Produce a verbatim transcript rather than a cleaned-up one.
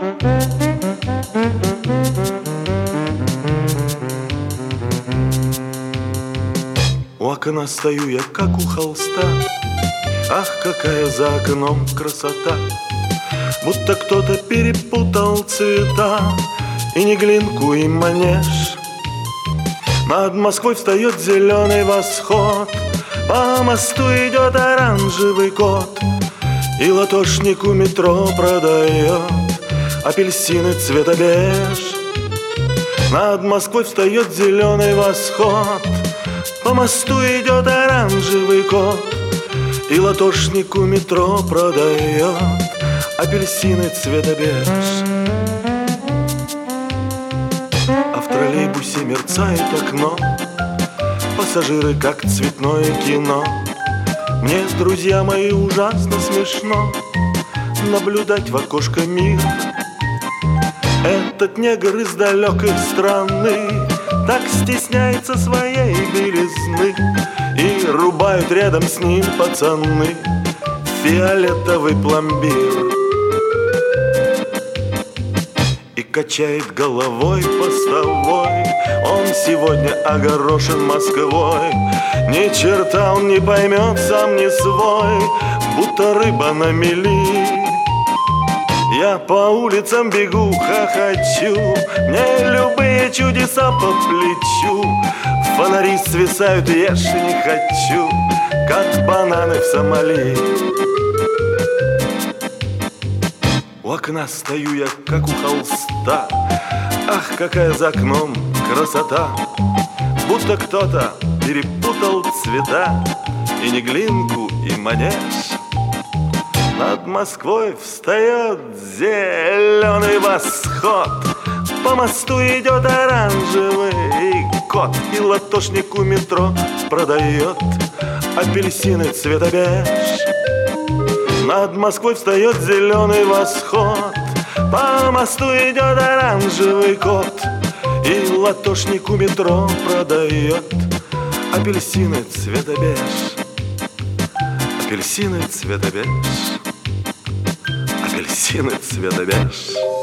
У окна стою я, как у холста. Ах, какая за окном красота! Будто кто-то перепутал цвета, и не глинку, и манеж. Над Москвой встает зеленый восход, по мосту идет оранжевый кот, и латошник у метро продает апельсины цвета беж. Над Москвой встает зеленый восход, по мосту идет оранжевый кот, и латошник у метро продает апельсины цвета беж. А в троллейбусе мерцает окно, пассажиры как цветное кино. Мне, друзья мои, ужасно смешно наблюдать в окошко мир. Этот негр из далекой страны так стесняется своей белизны, и рубают рядом с ним пацаны фиолетовый пломбир. И качает головой постовой, он сегодня огорошен Москвой. Ни черта он не поймет, сам не свой, будто рыба на мели. Я по улицам бегу, хохочу, мне любые чудеса по плечу. Фонари свисают, ешь не хочу, как бананы в Сомали. У окна стою я, как у холста. Ах, какая за окном красота! Будто кто-то перепутал цвета, и не глинку, и манеж. Над Москвой встает зеленый восход, по мосту идет оранжевый кот, и латошник у метро продает апельсины цвета беж. Над Москвой встает зеленый восход, по мосту идет оранжевый кот, и латошник у метро продает апельсины цвета беж. Апельсины цвета беж. Апельсины цвета беж.